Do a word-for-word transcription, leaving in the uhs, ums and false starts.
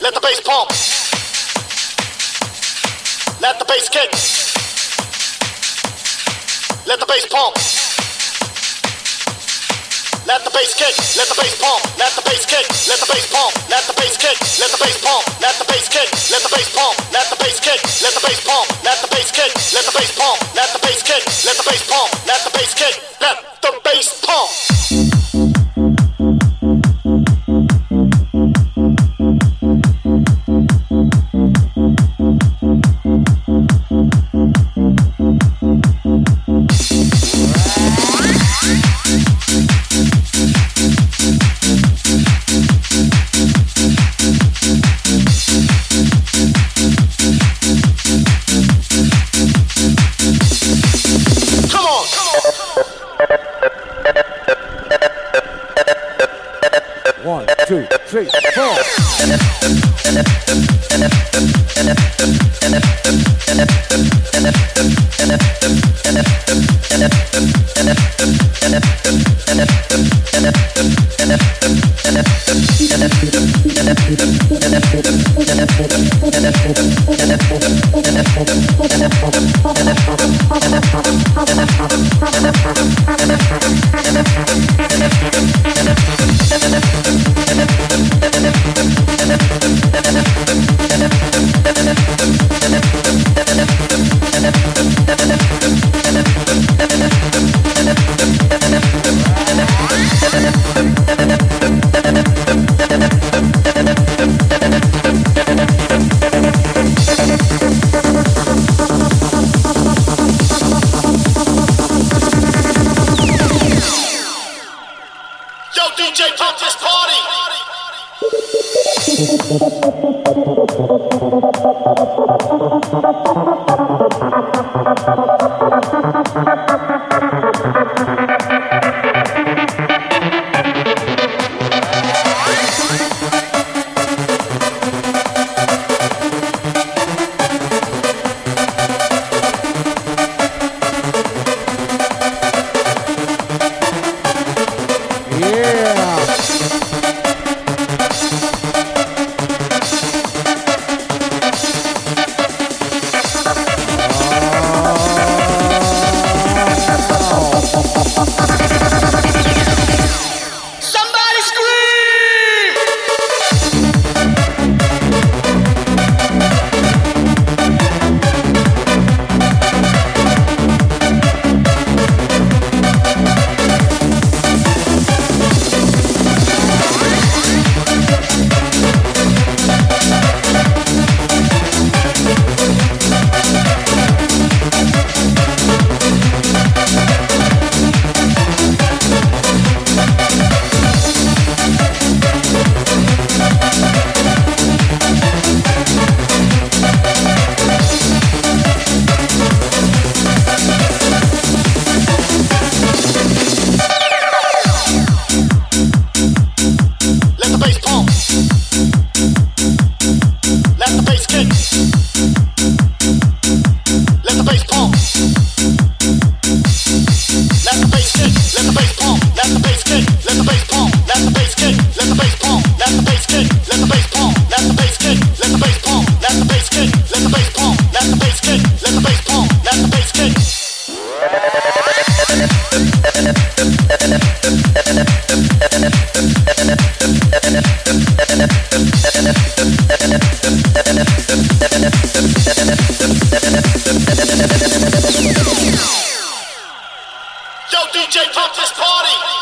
Let the bass pump. Let the bass kick. Let the bass pump. Let the bass kick. Let the bass pump. Let the bass kick. Let the bass pump. Let the bass kick. Let the bass pump. Let the bass kick. Let the bass pump. Let the bass kick. Let the bass pump. Let the bass kick. Let the bass pump. Let the bass kick. Let the bass pump. Let the bass kick. Let the bass pump. One, two, three, four. D J, pump this party! Yo, D J, pump this party!